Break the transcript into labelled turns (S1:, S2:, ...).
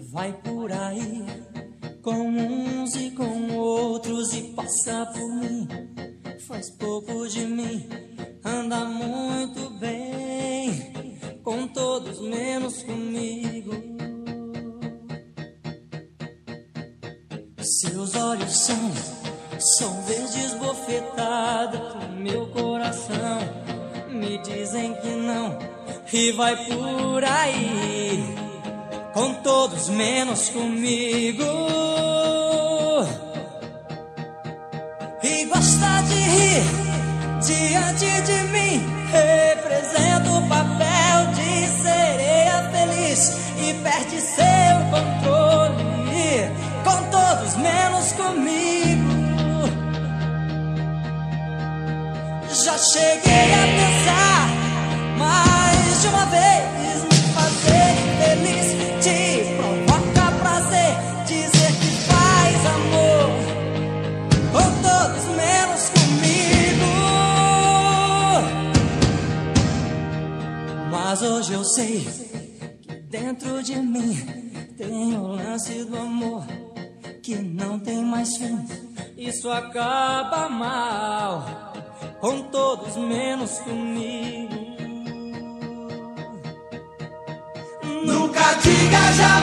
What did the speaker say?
S1: vai por aí com uns e com outros e passa por mim. Faz pouco de mim, anda muito bem com todos menos comigo. Seus olhos são verdes bofetadas pro meu coração, me dizem que não e vai por aí com todos menos comigo. E gosta de rir diante de mim, representa o papel de sereia feliz e perde seu controle com todos menos comigo. Já cheguei a pensar mais de uma vez me fazer feliz, te provoca prazer dizer que faz amor com todos menos comigo. Mas hoje eu sei que dentro de mim tem o lance do amor que não tem mais fim. Isso acaba mal com todos menos comigo.
S2: Nunca diga jamais.